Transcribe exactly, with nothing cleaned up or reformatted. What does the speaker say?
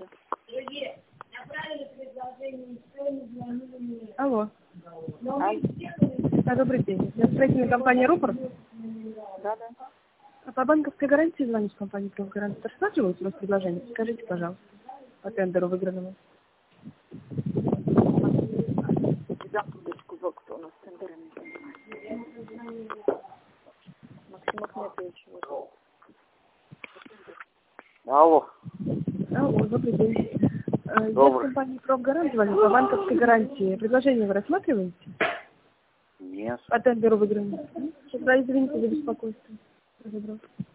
Здравствуйте. Алло. А, А, добрый день. Я строительная компания «Рупор». да, да. А по банковской гарантии звоню с компании «Профгарант». Рассматриваете у вас предложение? Скажите, пожалуйста, по тендеру выигранному. Да, секундочку, вот кто у нас с тендерами занимается. Максим Ахметович. Вот. Алло. Алло, добрый день. Э, Я Добрый. с компании «Профгарант» звоню по банковской гарантии. Предложение вы рассматриваете? Нет. По тендеру выигранному. Тогда извините за беспокойство. Разобрался.